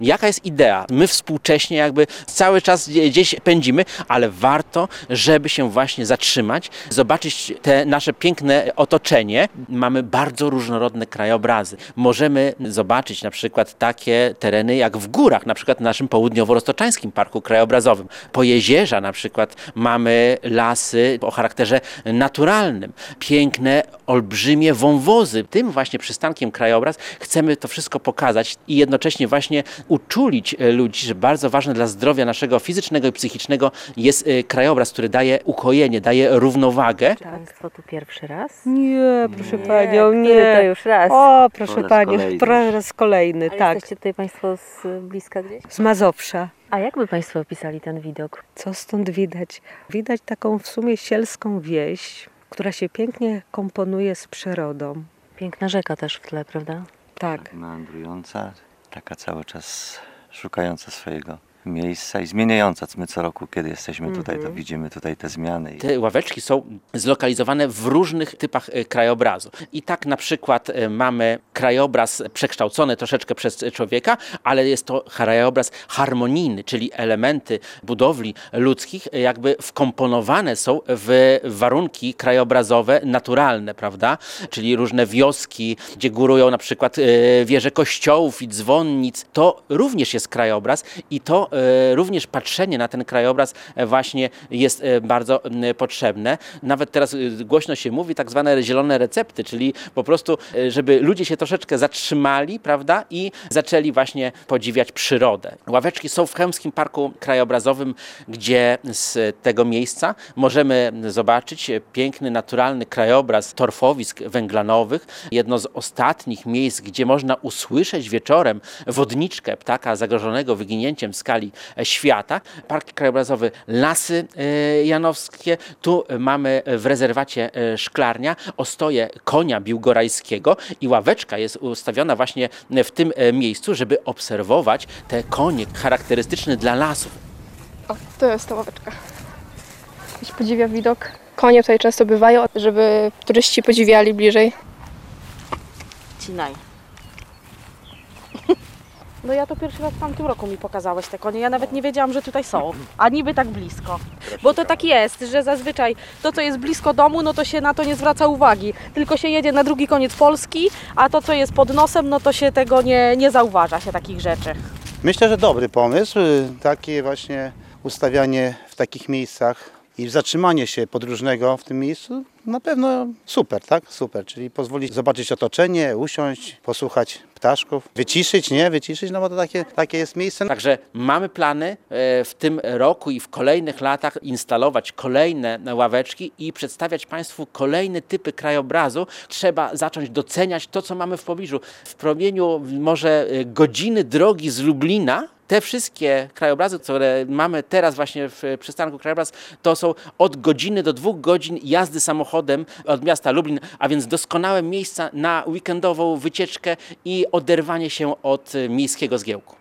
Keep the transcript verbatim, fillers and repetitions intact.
Jaka jest idea? My współcześnie jakby cały czas gdzieś pędzimy, ale warto, żeby się właśnie zatrzymać, zobaczyć te nasze piękne otoczenie. Mamy bardzo różnorodne krajobrazy. Możemy zobaczyć na przykład takie tereny jak w górach, na przykład w naszym południowo-roztoczańskim parku krajobrazowym. Po jeziorach na przykład mamy lasy o charakterze naturalnym. Piękne, olbrzymie wąwozy. Tym właśnie przystankiem krajobraz chcemy to wszystko pokazać i jednocześnie właśnie uczulić ludzi, że bardzo ważne dla zdrowia naszego fizycznego i psychicznego jest krajobraz, który daje ukojenie, daje równowagę. Czy Państwo tu pierwszy raz? Nie, proszę Nie, Panią, który nie. to już raz. O, proszę Po raz Pani, kolejny. po raz kolejny, A tak. jesteście tutaj Państwo z bliska gdzieś? Z Mazowsza. A jak by Państwo opisali ten widok? Co stąd widać? Widać taką w sumie sielską wieś, która się pięknie komponuje z przyrodą. Piękna rzeka też w tle, prawda? Tak. Meandrująca, taka cały czas szukająca swojego miejsca i zmieniająca. My co roku, kiedy jesteśmy tutaj, to widzimy tutaj te zmiany. Te ławeczki są zlokalizowane w różnych typach e, krajobrazu. I tak na przykład e, mamy krajobraz przekształcony troszeczkę przez człowieka, ale jest to krajobraz harmonijny, czyli elementy budowli ludzkich e, jakby wkomponowane są w warunki krajobrazowe naturalne, prawda? Czyli różne wioski, gdzie górują na przykład e, wieże kościołów i dzwonnic. To również jest krajobraz i to również patrzenie na ten krajobraz właśnie jest bardzo potrzebne. Nawet teraz głośno się mówi tak zwane zielone recepty, czyli po prostu, żeby ludzie się troszeczkę zatrzymali, prawda, i zaczęli właśnie podziwiać przyrodę. Ławeczki są w Chełmskim Parku Krajobrazowym, gdzie z tego miejsca możemy zobaczyć piękny, naturalny krajobraz torfowisk węglanowych. Jedno z ostatnich miejsc, gdzie można usłyszeć wieczorem wodniczkę ptaka zagrożonego wyginięciem w skali świata. Park krajobrazowy Lasy Janowskie. Tu mamy w rezerwacie Szklarnia ostoję konia biłgorajskiego i ławeczka jest ustawiona właśnie w tym miejscu, żeby obserwować te konie charakterystyczne dla lasów. O, to jest ta ławeczka. Ktoś podziwia widok. Konie tutaj często bywają, żeby turyści podziwiali bliżej. Cinaj. No ja to pierwszy raz w tamtym roku mi pokazałeś te konie. Ja nawet nie wiedziałam, że tutaj są, a niby tak blisko. Bo to tak jest, że zazwyczaj to, co jest blisko domu, no to się na to nie zwraca uwagi. Tylko się jedzie na drugi koniec Polski, a to, co jest pod nosem, no to się tego nie, nie zauważa się takich rzeczy. Myślę, że dobry pomysł, takie właśnie ustawianie w takich miejscach i zatrzymanie się podróżnego w tym miejscu, na pewno super, tak? Super, czyli pozwolić zobaczyć otoczenie, usiąść, posłuchać ptaszków, wyciszyć, nie? Wyciszyć, no bo to takie, takie jest miejsce. Także mamy plany w tym roku i w kolejnych latach instalować kolejne ławeczki i przedstawiać Państwu kolejne typy krajobrazu. Trzeba zacząć doceniać to, co mamy w pobliżu. W promieniu może godziny drogi z Lublina, te wszystkie krajobrazy, które mamy teraz właśnie w przystanku krajobraz, to są od godziny do dwóch godzin jazdy samochodem od miasta Lublin, a więc doskonałe miejsca na weekendową wycieczkę i oderwanie się od miejskiego zgiełku.